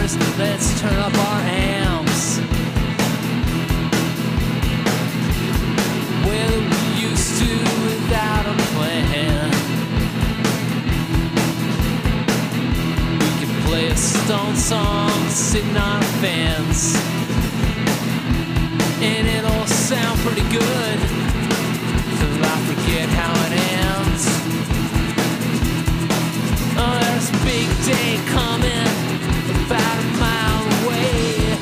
speakers, let's turn up our amps. Well, we used to without a plan. We could play a Stone song sitting on fans, and it'll sound pretty good till I forget how it ends. Oh, there's a big day coming about a mile away.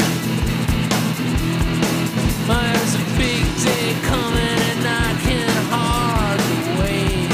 Oh, there's a big day coming and I can hardly wait.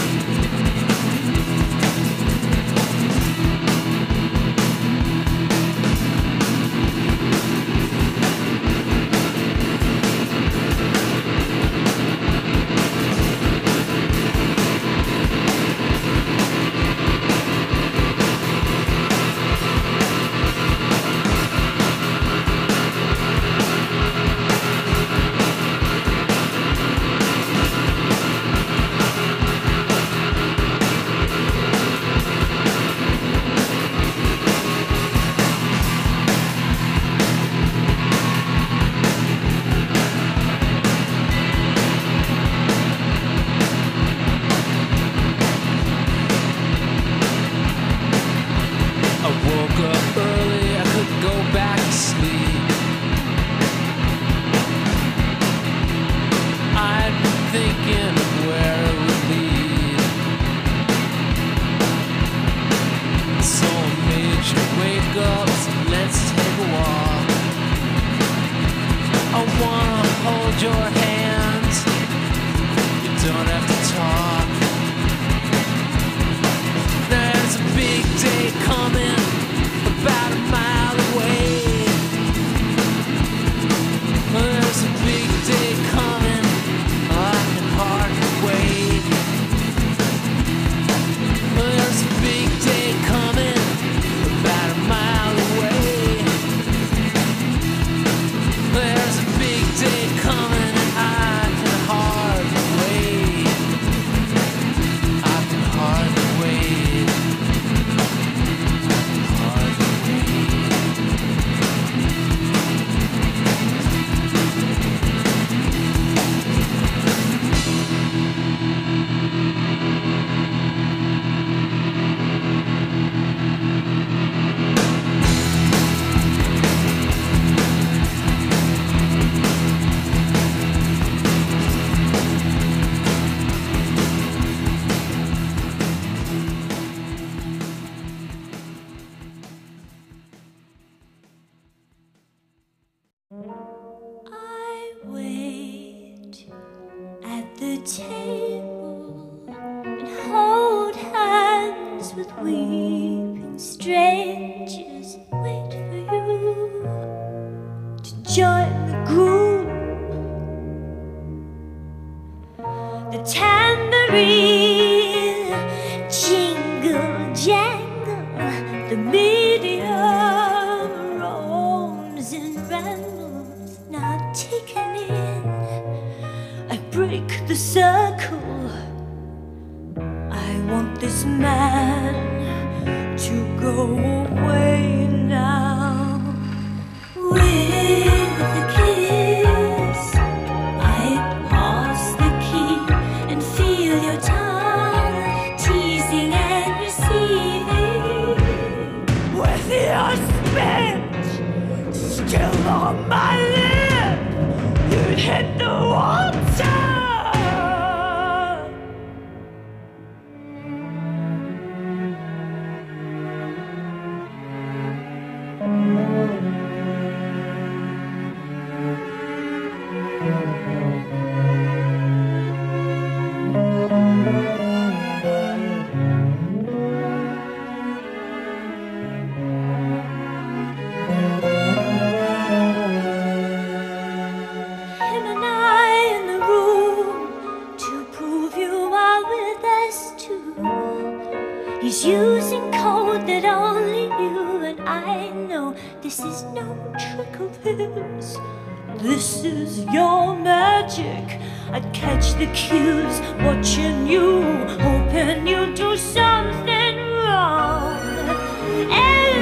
He's using code that only you and I know. This is no trick of his. This is your magic. I'd catch the cues, watching you, hoping you do something wrong. Everybody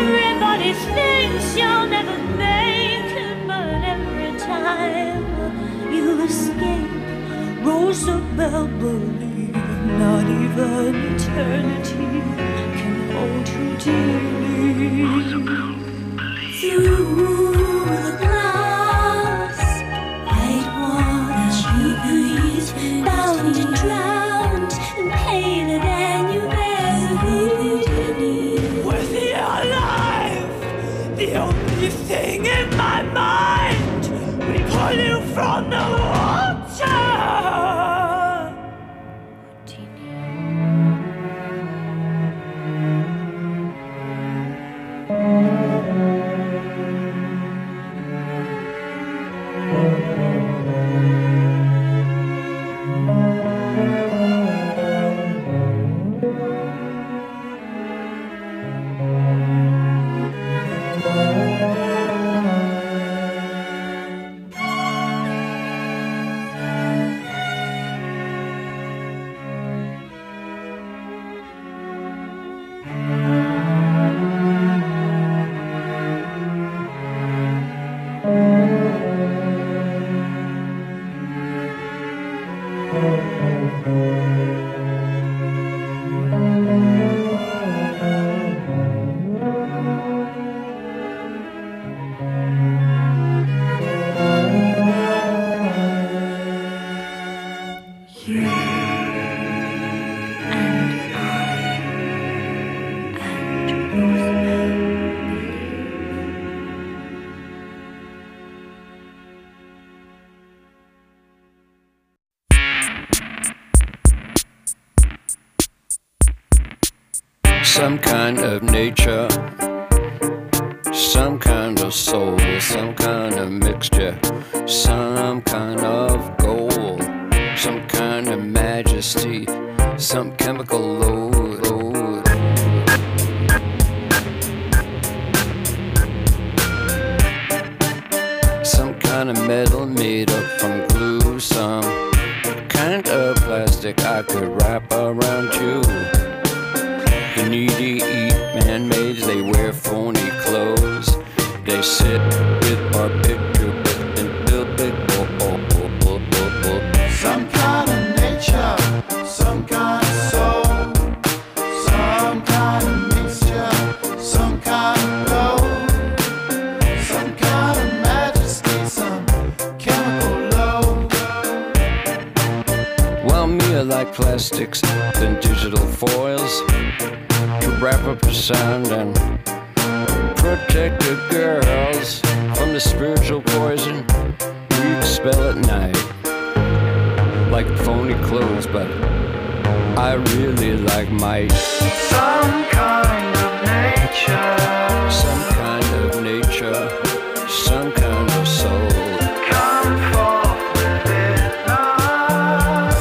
Everybody thinks you'll never make it, but every time you escape, Roosevelt believed not even eternity can hold you dearly. Through the glass, white water she breathes, bound and drowned, and paler than you've ever been. With the alive, the only thing in my mind, we pull you from the water. Some kind of nature, some kind of soul, some kind of mixture, some kind of gold, some kind of majesty, some chemical load. Some kind of metal made up from glue, some kind of plastic I could wrap around you. The needy eat man-mades, they wear phony clothes. They sit with our picture and build big. Some kind of nature, some kind of soul, some kind of mixture, some kind of gold, some kind of majesty, some chemical load. Well, me I like plastics than digital foils to wrap up the sound and protect the girls from the spiritual poison we expel at night. Like phony clothes, but I really like might. Some kind of nature, Some kind of nature, some kind of soul. come forth within us.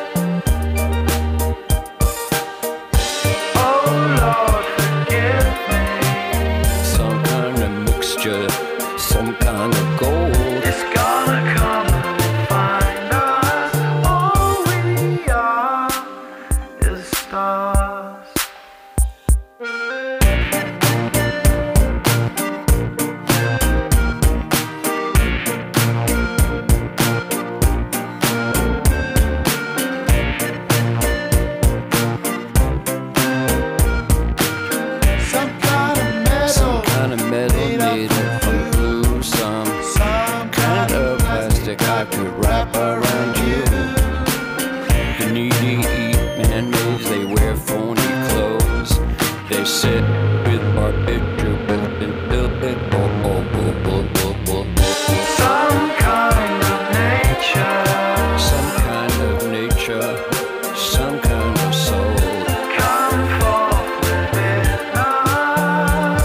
Oh Lord, forgive me. Some kind of mixture, some kind of gold. It's gonna come and find us. All we are is stars. Some kind of metal, Some kind of metal made up from glue, some some kind of plastic I could wrap around you. The needy eat man-mades, they wear phony clothes. They sit with our picture and build big. Some kind of nature, Some kind of nature, some kind of soul. come forth within us.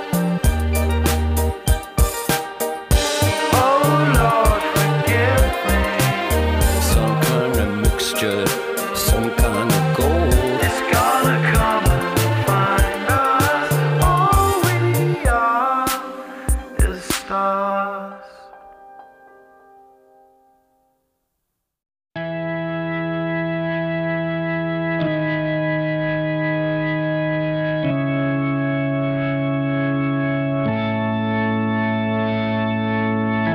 Oh Lord, forgive me. Some kind of mixture, some kind of gold. It's gonna come and find us.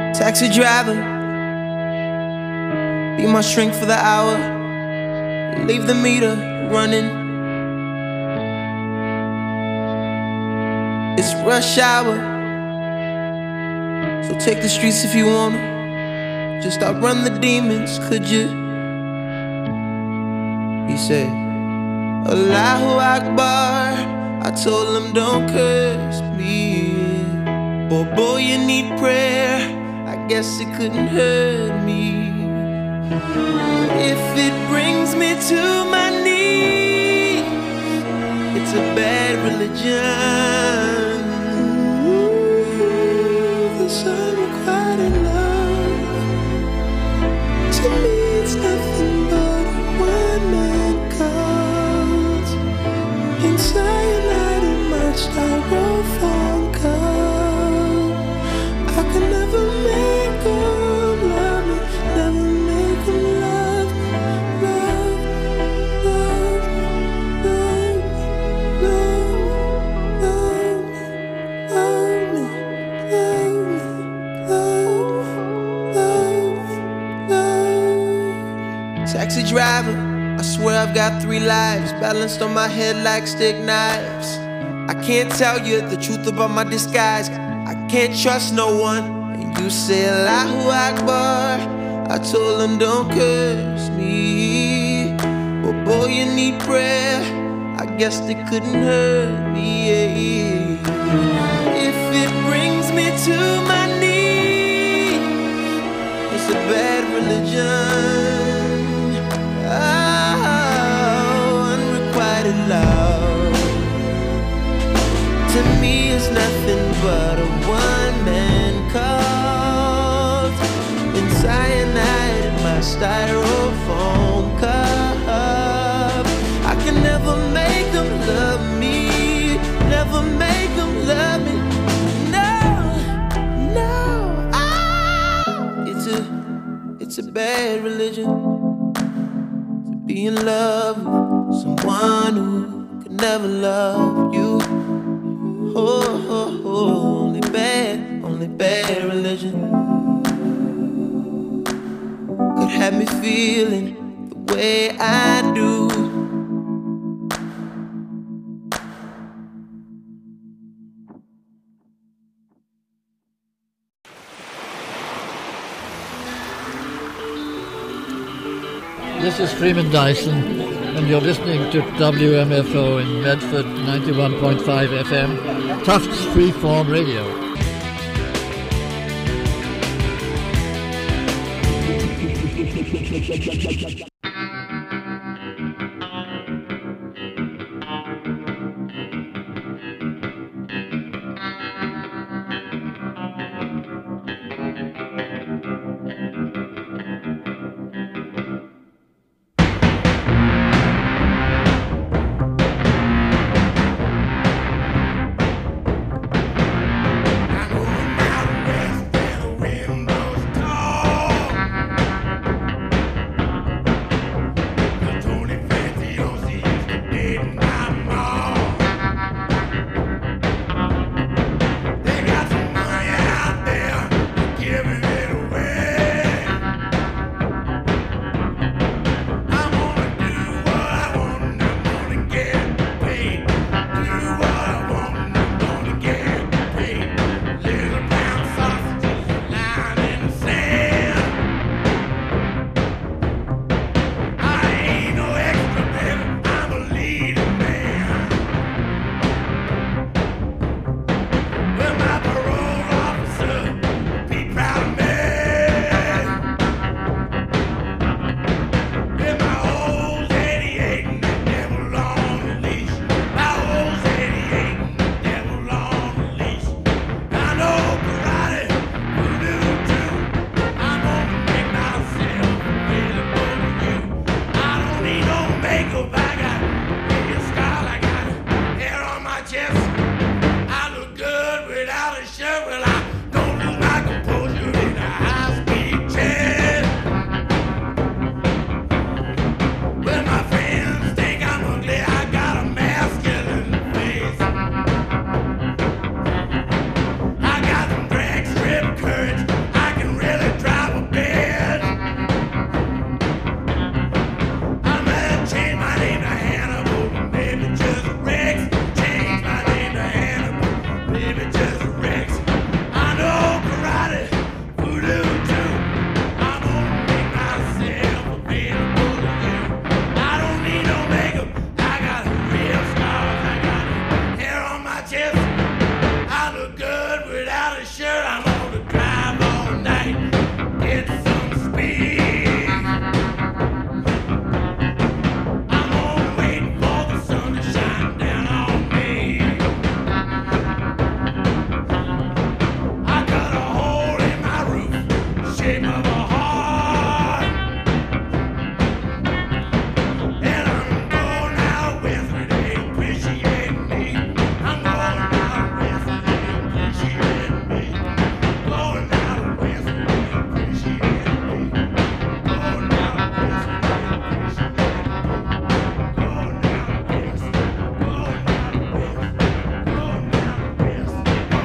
Taxi driver, be my shrink for the hour. Leave the meter running. It's rush hour, so take the streets if you wanna. Just outrun the demons, could you? He said, Allahu Akbar. I told him don't curse me. Boy, you need prayer. I guess it couldn't hurt me. If it brings me to my knees, it's a bad religion. This unrequited love, to me it's nothing but a one-man cult. Inside in my styrofoam cup. I could never make them love me, never make them love me, love, love, love, love, love, love, love. Taxi driver, I swear I've got 3 lives balanced on my head like stick knives. I can't tell you the truth about my disguise. I can't trust no one. And you say Allahu Akbar. I told him don't curse me. But boy, you need prayer. I guess they couldn't hurt me. If it brings me to my knees, it's a bad religion. Love to me is nothing but a one-man cult. In cyanide in my styrofoam cup. I can never make them love me, never make them love me. No, no, it's a bad religion to be in love with someone who could never love you. Oh, oh, oh, only bad religion could have me feeling the way I do. This is Freeman Dyson, and you're listening to WMFO in Medford, 91.5 FM, Tufts Freeform Radio. shape of a heart. And I'm going out with it, they appreciate me. I'm going out with it, they appreciate me. Going out with it, they appreciate me. Going out with it, they appreciate me. Going out with it, going out with it, going out with it.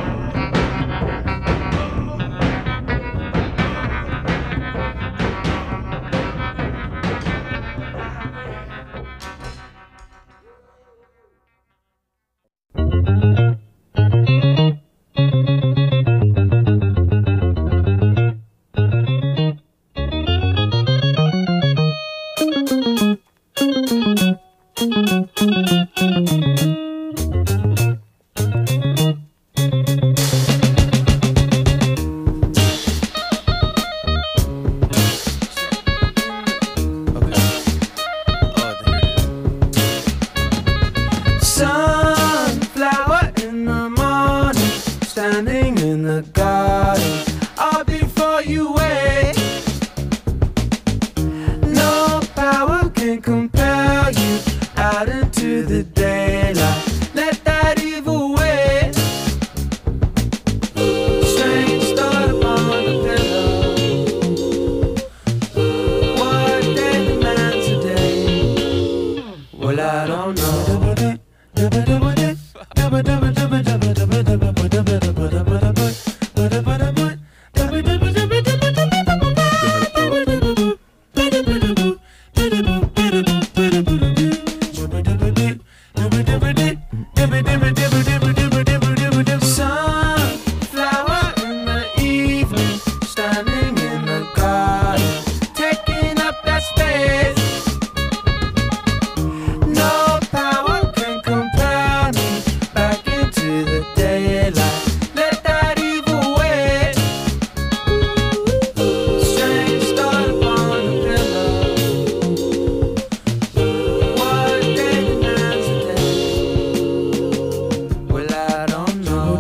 Sunflower in the morning, standing in the garden, all before you wake. No power can compel you out into the daylight. Let that evil wait. Strange thought upon the pillow. What day demands a day? Well, I don't know. Sunflower in the evening, standing in the garden, taking up that space. No power can compel me back into the daylight. Let that evil wait. Strange thought upon the pillow. What day demands a day? Well, I don't know.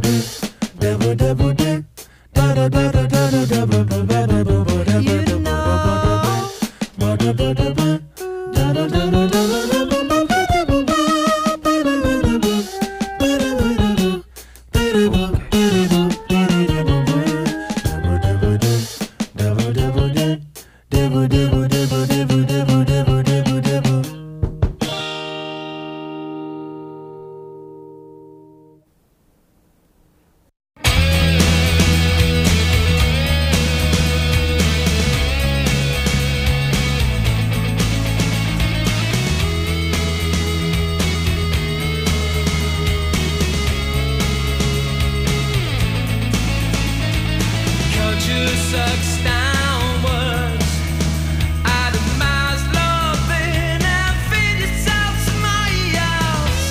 Culture sucks downwards. Itemize loving and feed yourself somebody else.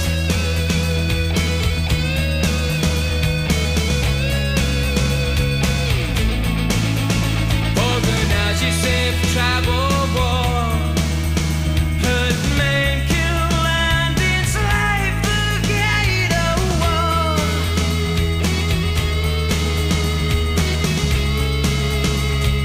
Organize yourself for tribal war. Hurt, maim, kill, and enslave the gate of war.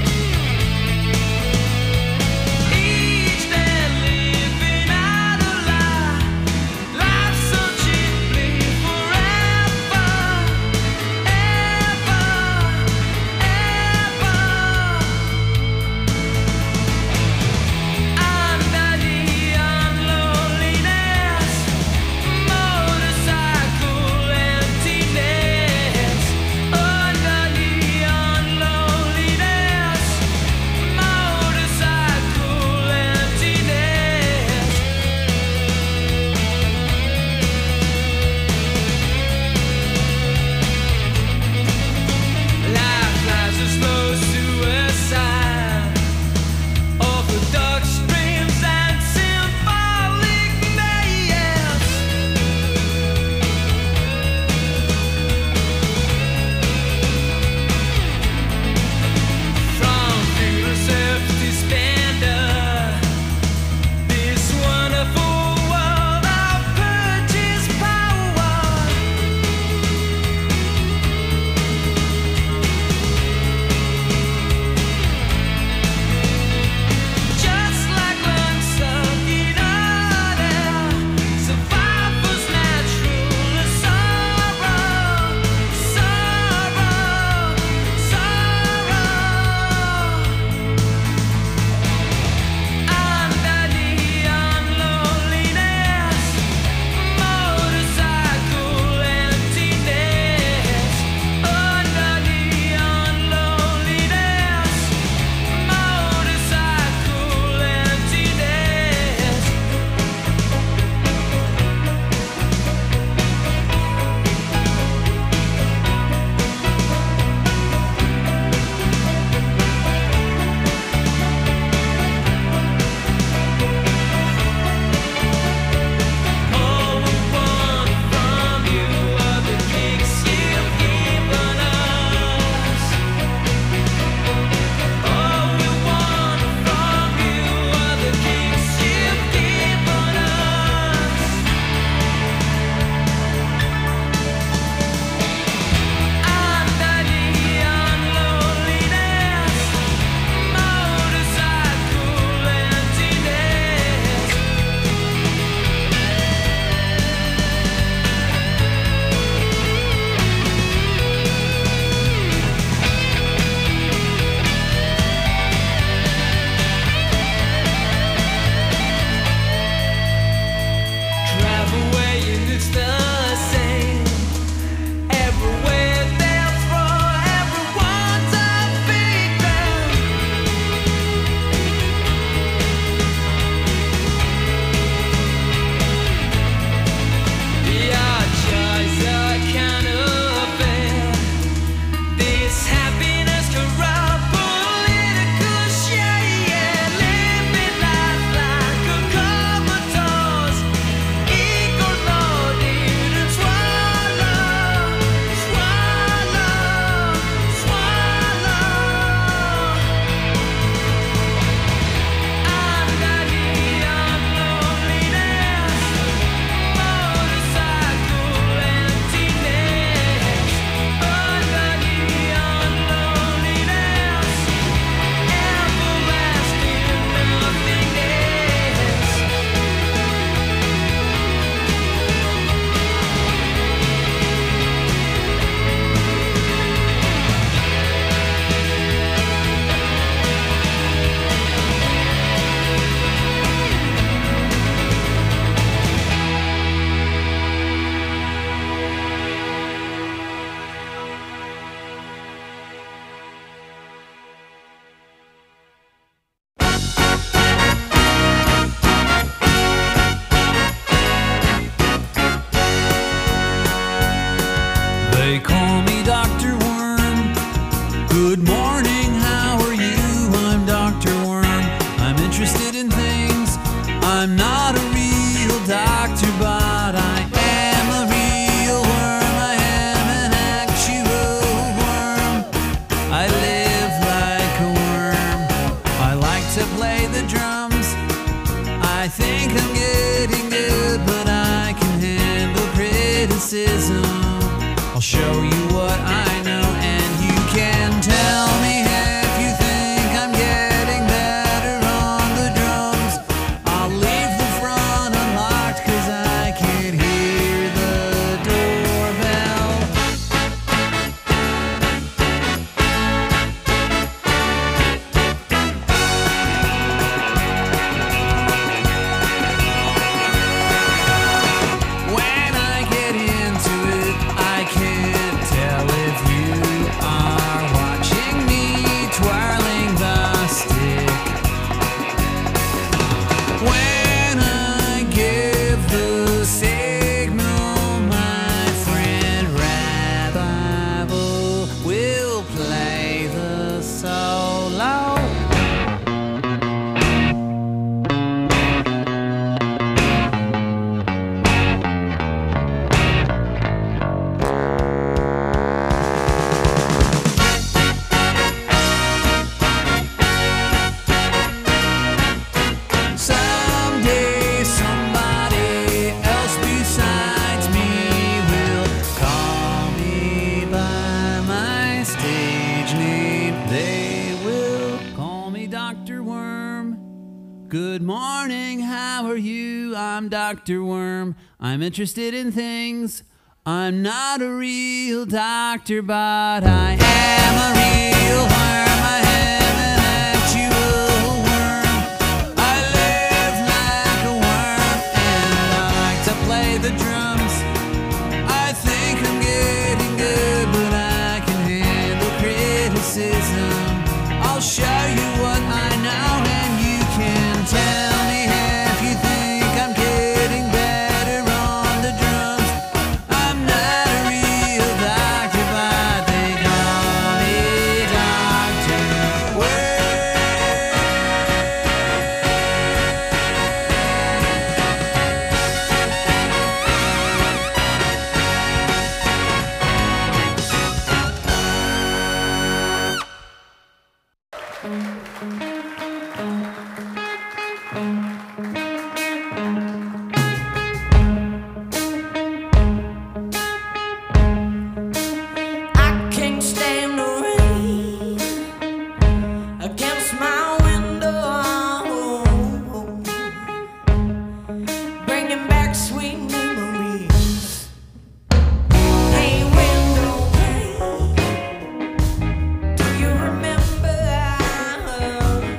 Good morning, how are you? I'm Dr. Worm. I'm interested in things. I'm not a real doctor, but I am a real worm. I am an actual worm. I live like a worm. I like to play the drums. I think I'm getting good, but I can handle criticism. I'll show you what I know, and you can tell me if you think I'm getting better on the drums. I'll leave the front unlocked 'cause I can hear the doorbell. When I get into it, I can't tell if you are watching me twirling the stick. When I give the signal, my friend Rabbi will play the solo. Someday somebody else besides me will call me by my stage name. They will call me Dr. Worm. Good morning, how are you? I'm Dr. Worm. I'm interested in things. I'm not a real doctor, but I am a real worm. I am an actual worm. I live like a worm, and I like to play the drums. I think I'm getting good, but I can handle criticism. I'll show you what I know, and you can tell me if you think I'm getting better on the drums. I'm not a real doctor, but they call me Dr. I can't stand the rain against my window, bringing back sweet memories. Hey, window pane, do you remember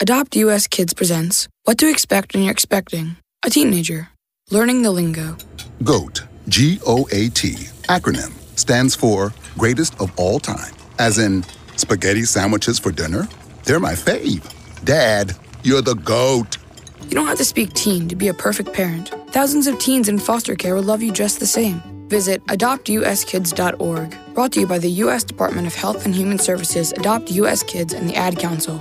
Adopt US Kids presents What to Expect When You're Expecting a Teenager. Learning the lingo. GOAT, G-O-A-T, acronym, stands for Greatest of All Time. As in, spaghetti sandwiches for dinner? They're my fave. Dad, you're the GOAT. You don't have to speak teen to be a perfect parent. Thousands of teens in foster care will love you just the same. Visit adoptuskids.org. Brought to you by the U.S. Department of Health and Human Services, Adopt U.S. Kids, and the Ad Council.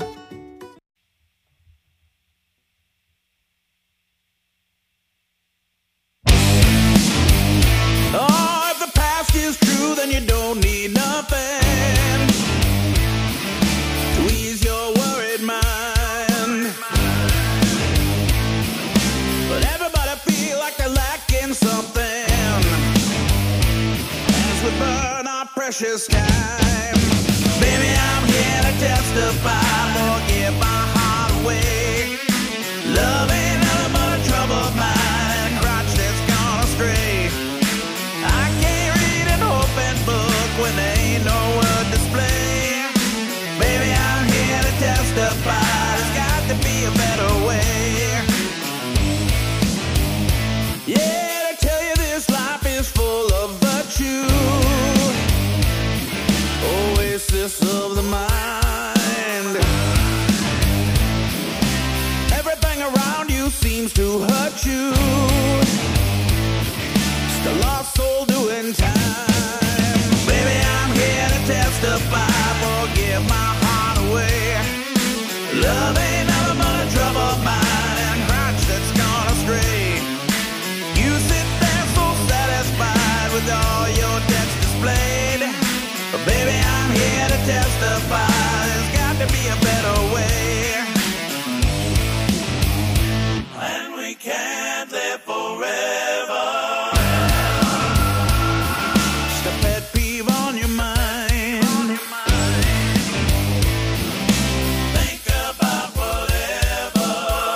Oh, if the past is true, then you don't need nothing to ease your worried mind. But everybody feel like they're lacking something as we burn our precious time. Baby, I'm here to testify, forgive my heart away. Love ain't nothing but a troubled mind and crotch that's gone astray. I can't read an open book when there ain't no word display. Baby, I'm here to testify, there's got to be a better way. Yeah, to tell you this life is full of virtue, oasis of the mind. Everything around you seems to hurt you. Just a lost soul doing time. Baby, I'm here to testify, forgive my heart away. Love ain't nothing but a troubled mind and crotch that's gone astray. You sit there so satisfied with all your debts displayed. But baby, I'm here to testify, there's got to be a better way. And we can't live forever. Just a pet peeve on your mind. Think about whatever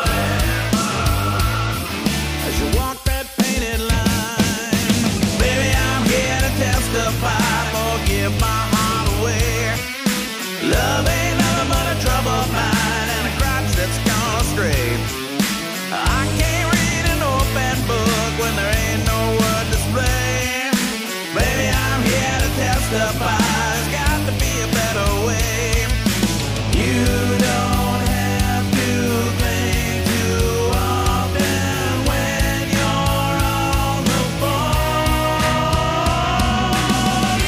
as you walk that painted line. Baby, I'm here to testify, forgive my heart away. Love ain't nothing but a troubled mind and a crotch that's gone astray. I can't read an open book when there ain't no word display. Baby, I'm here to testify, there's got to be a better way. You don't have to think too often when you're on the phone.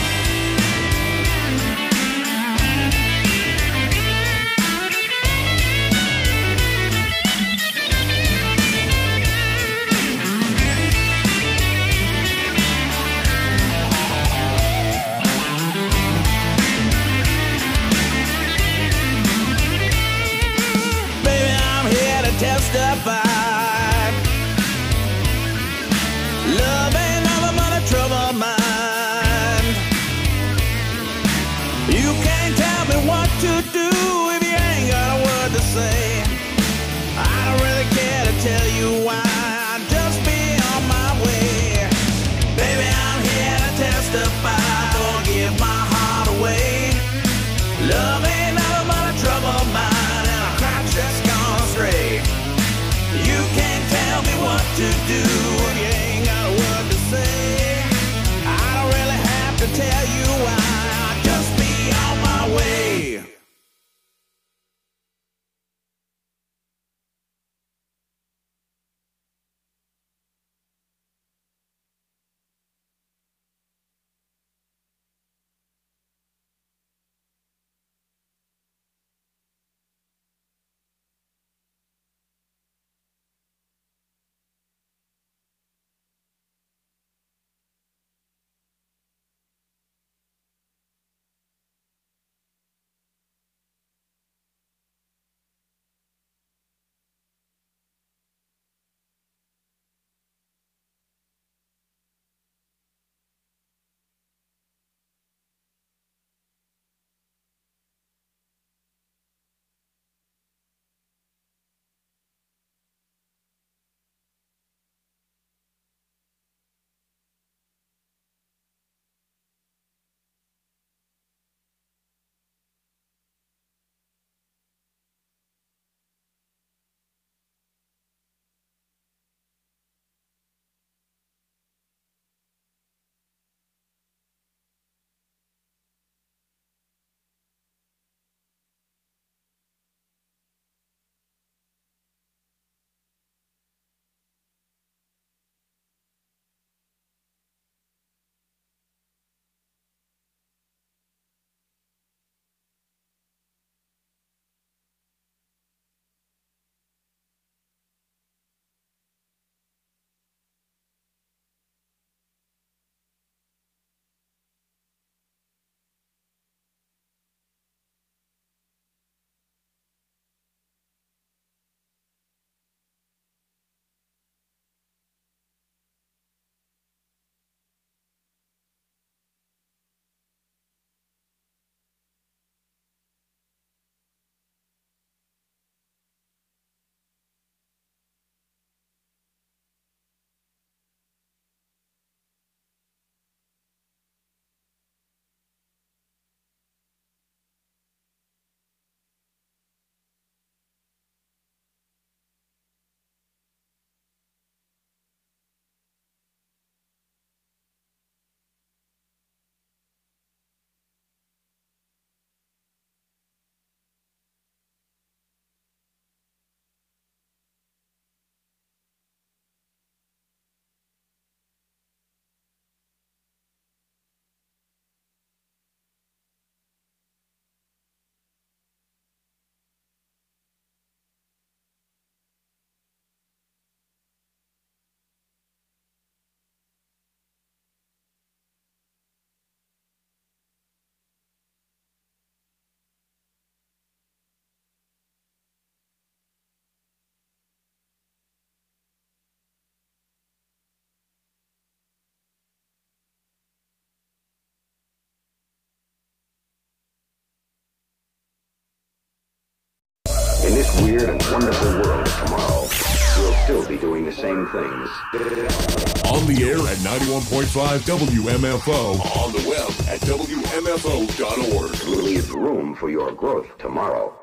weird and wonderful world of tomorrow, we'll still be doing the same things. On the air at 91.5 WMFO. On the web at WMFO.org. Leave room for your growth tomorrow.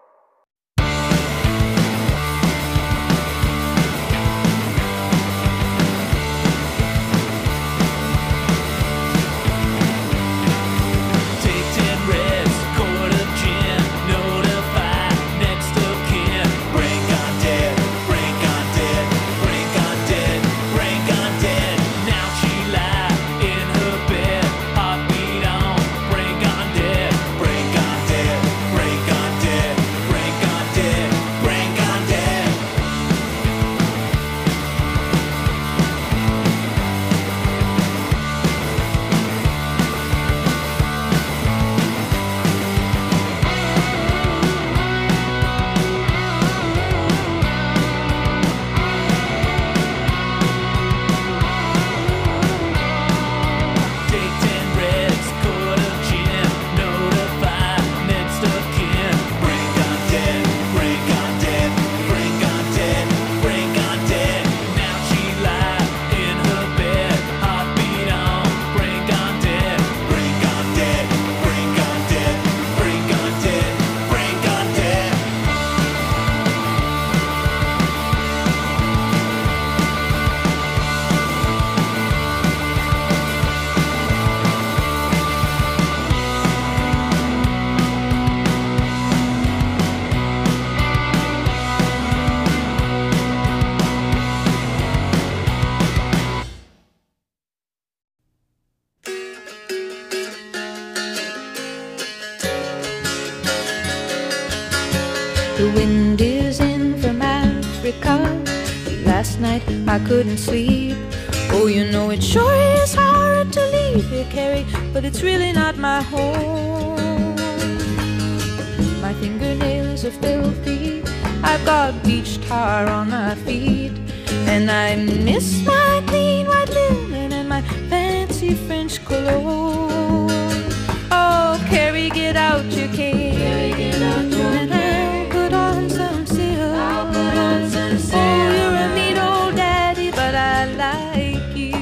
The wind is in from Africa. Last night I couldn't sleep. Oh, you know it sure is hard to leave here, Carrie, but it's really not my home. My fingernails are filthy. I've got beach tar on my feet, and I miss my clean white linen and my fancy French cologne. Oh, Carrie, get out your cane. Carrie, get out your cane. Put on some silk. I'll put on some silk. Oh, you're a mean old daddy, but I like you.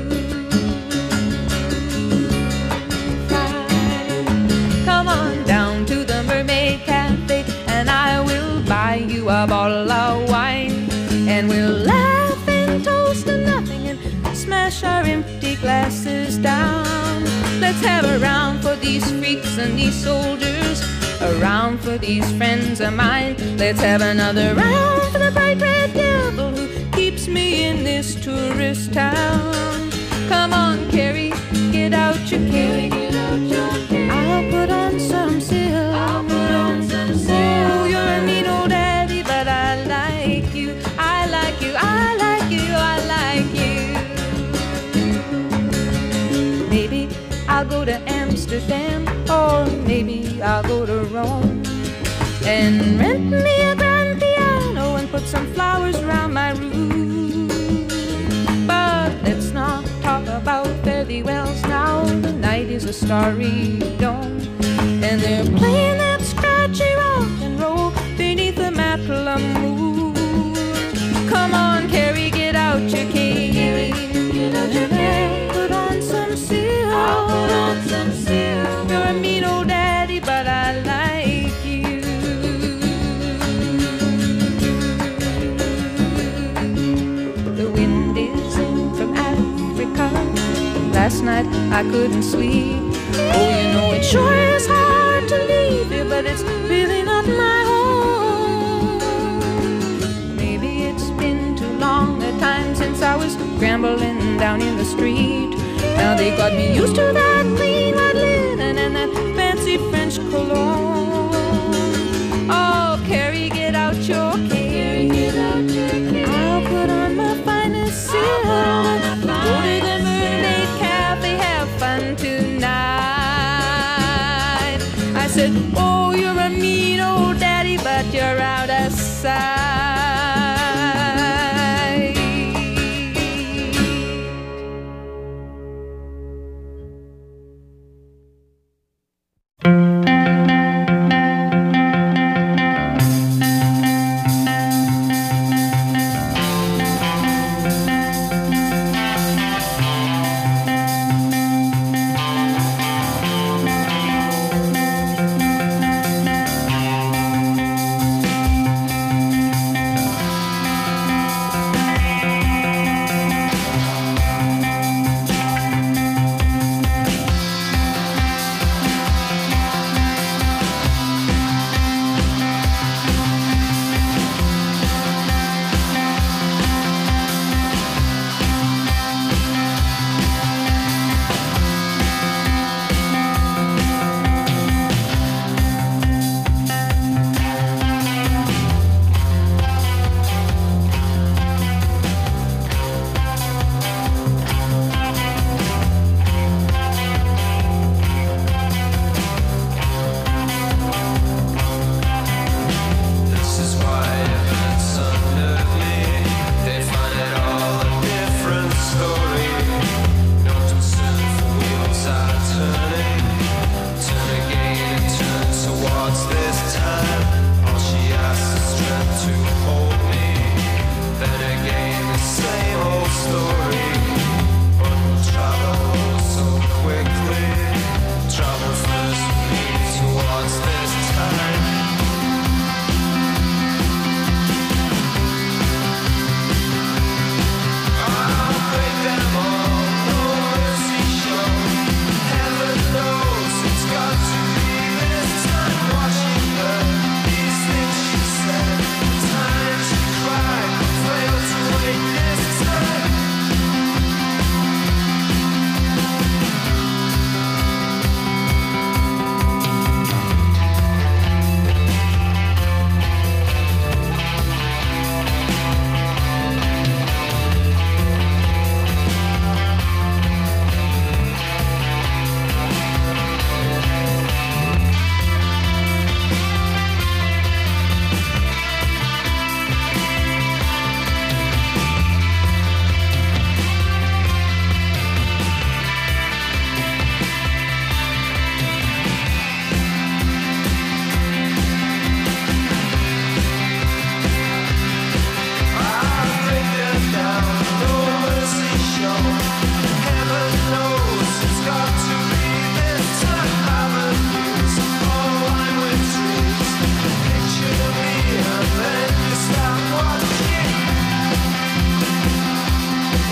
Fine. Come on down to the Mermaid Cafe, and I will buy you a bottle of wine, and we'll laugh and toast to nothing and smash our empty glasses down. Let's have a round for these freaks and these soldiers, a round for these friends of mine. Let's have another round for the bright red devil who keeps me in this tourist town. Come on, Carrie, get out your cane. I'll put on some silk. I'll put on some silk. Oh, you're a mean old daddy, but I like you. I like you. I like you. I like you. Maybe I'll go to Amsterdam, or maybe I'll go to Rome, and rent me a grand piano and put some flowers around my room. But let's not talk about fairy wells now. The night is a starry dome, and they're playing that scratchy rock and roll beneath the Matlam moon. Come on, Carrie, get out your cane. Get out your cane. Put on some silk. I'll put on some silk. You're a mean old daddy, but I like you. The wind is in from Africa. Last night I couldn't sleep. Oh, you know it sure is hard to leave here, but it's really not my home. Maybe it's been too long a time since I was scrambling down in the street. Now they got me used to that clean white linen and that fancy French cologne. Oh, Carrie, get out your cane. I'll put on my finest silk. Go to the Mermaid Cafe, have fun tonight. I said, oh, you're a mean old daddy, but you're out of sight.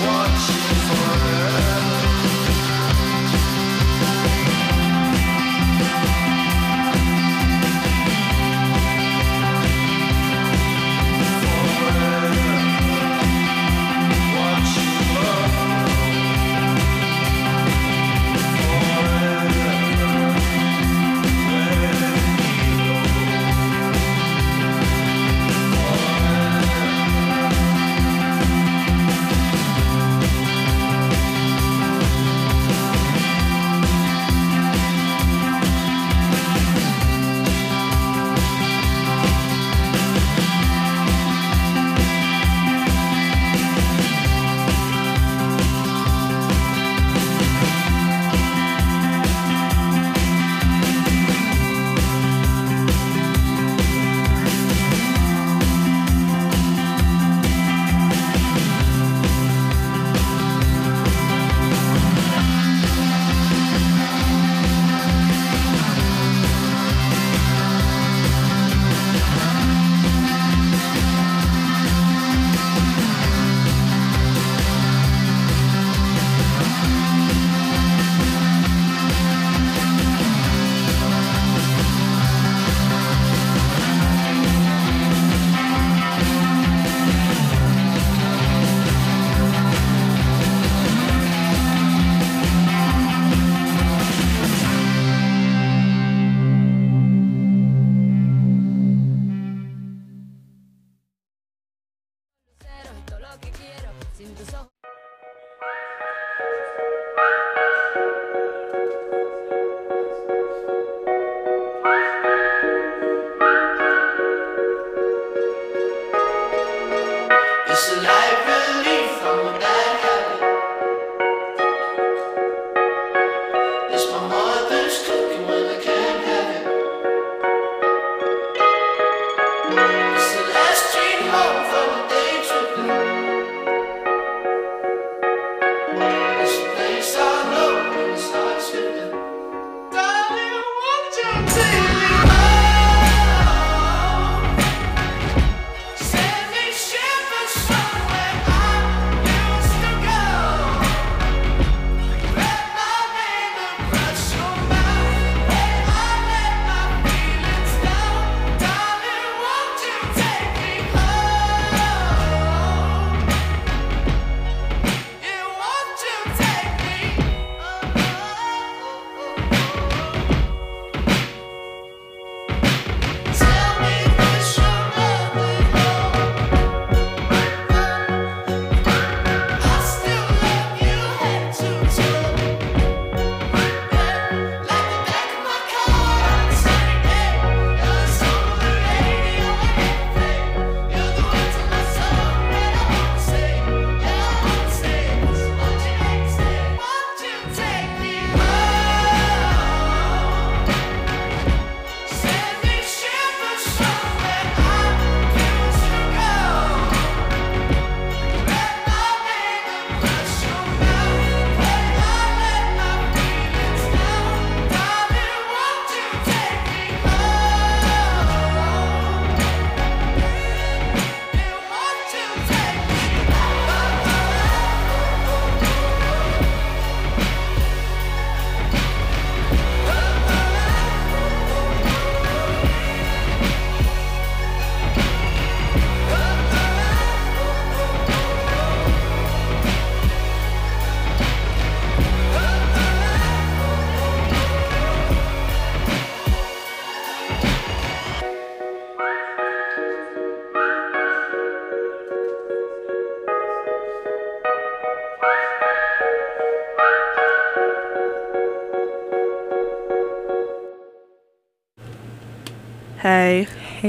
Hey.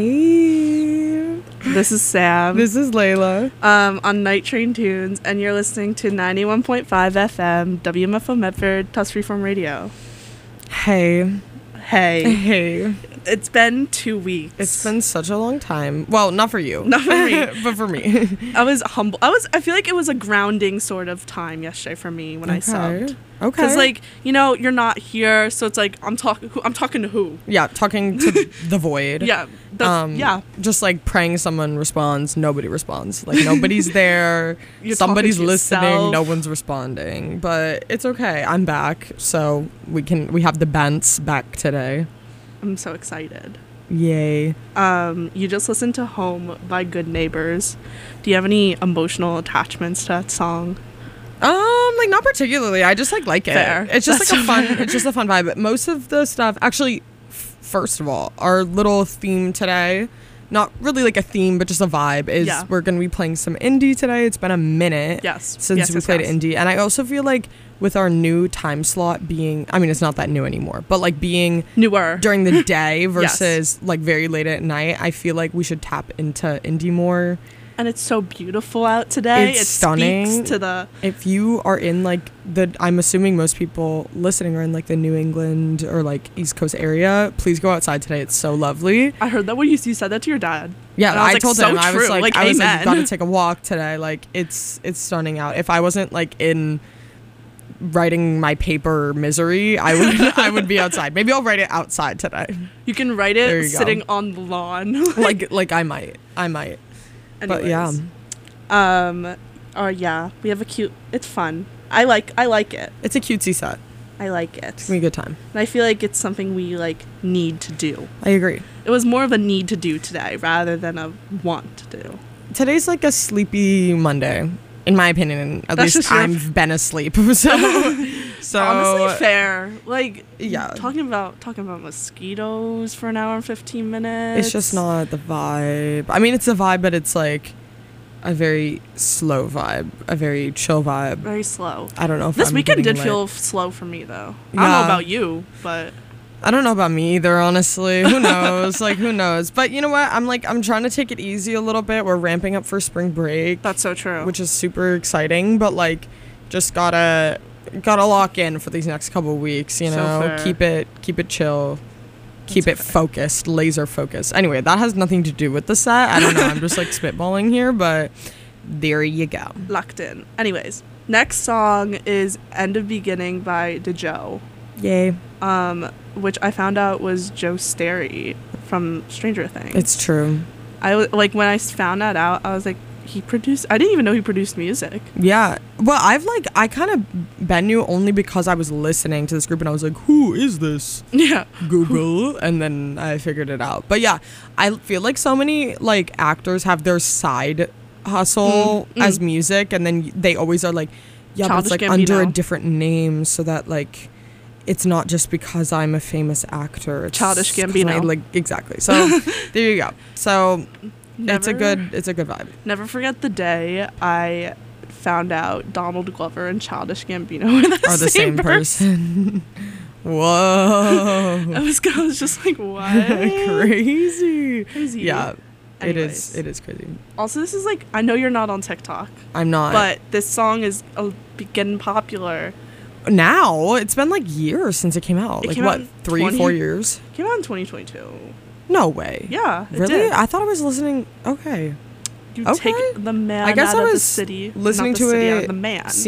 Hey. This is Sam. This is Layla. On Night Train Tunes, and you're listening to 91.5 FM, WMFO Medford, Tusk Freeform Radio. Hey. Hey. Hey. It's been 2 weeks. It's been such a long time. Well, not for you. Not for me. But for me. I was humble. I feel like it was a grounding sort of time yesterday for me when I subbed. Okay. Because, like, you know, you're not here, so it's like, I'm talking to who? Yeah, talking to the void. Yeah. Yeah. Just like praying someone responds, nobody responds. Like, nobody's there. You're Somebody's talking to listening, yourself. no one's responding. But it's okay. I'm back. So we have the Bents back today. I'm so excited. Yay. You just listened to Home by Good Neighbors. Do you have any emotional attachments to that song? Like not particularly. I just like it. Fair. It's just That's like a fun. fair. It's just a fun vibe. But most of the stuff, actually, first of all, our little theme today, not really like a theme, but just a vibe, is we're gonna be playing some indie today. It's been a minute since we played indie, and I also feel like with our new time slot being, I mean, it's not that new anymore, but like being newer during the day versus like very late at night, I feel like we should tap into indie more. And it's so beautiful out today. It's it stunning. Speaks to the. If you are in like I'm assuming most people listening are in like the New England or like East Coast area. Please go outside today. It's so lovely. I heard that when you said that to your dad. Yeah, And I was I like, told so him. I was true. like, amen. you gotta take a walk today. Like it's stunning out. If I wasn't like in writing my paper misery, I would be outside. Maybe I'll write it outside today. You can write There it you go. sitting on the lawn. like I might. But yeah. Yeah, we have a cute. It's fun. I like it. It's a cutesy set. I like it. It's gonna be a good time. And I feel like it's something we like need to do. I agree. It was more of a need to do today rather than a want to do. Today's like a sleepy Monday, in my opinion. At That's least just your- I've been asleep. So Honestly, fair. Like, yeah. Talking about mosquitoes for an hour and 15 minutes. It's just not the vibe. I mean, it's a vibe, but it's like a very slow vibe, a very chill vibe. Very slow. I don't know if this I'm weekend getting did lit. feel slow for me though. I don't Yeah. know about you, but I don't know about me either, honestly. Who knows? Like, who knows? But you know what? I'm trying to take it easy a little bit. We're ramping up for spring break. That's so true. Which is super exciting, but like, just gotta lock in for these next couple weeks. You So know, fair. keep it chill. Keep it focused, laser focused. Anyway, that has nothing to do with the set. I don't know. I'm just like spitballing here, but there you go. Locked in. Anyways, next song is End of Beginning by DeJoe. Yay. Which I found out was Joe Sterry from Stranger Things. It's true. Like when I found that out, I was like, I didn't even know he produced music. Yeah. Well, I kind of been knew only because I was listening to this group and I was like, who is this? Yeah. Google. And then I figured it out. But yeah, I feel like so many like actors have their side hustle as music, and then they always are like, yeah, but it's like under a different name so that like it's not just because I'm a famous actor. It's Childish 'cause Gambino. like exactly. So there you go. So it's a good vibe. Never forget the day I found out Donald Glover and Childish Gambino are the same person. Whoa. I was just like, what? Crazy. Crazy. Yeah. Anyways. It is crazy. Also, this is like, I know you're not on TikTok. I'm not. But this song is getting popular. Now? It's been like years since it came out. It Like came what, out in 3-4 years? It came out in 2022. No way. Yeah, it Really? did. I thought I was listening. Okay. You Okay. take the man I guess out I of the was city. listening not the to city, it, out of the man.